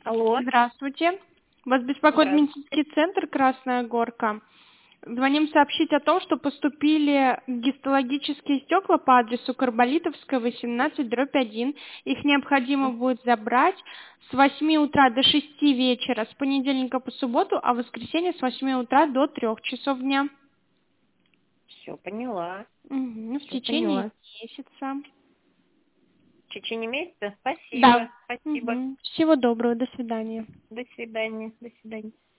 Алло. Здравствуйте. Вас беспокоит Здравствуйте. медицинский центр «Красная горка». Звоним сообщить о том, что поступили гистологические стекла по адресу Карболитовская, 18/1. Их необходимо будет забрать с 8 утра до 6 вечера, с понедельника по субботу, а в воскресенье с 8 утра до 3 часов дня. Все поняла. В Все течение поняла. месяца. В течение месяца? Да. Спасибо. Спасибо. Всего доброго, до свидания. До свидания. До свидания.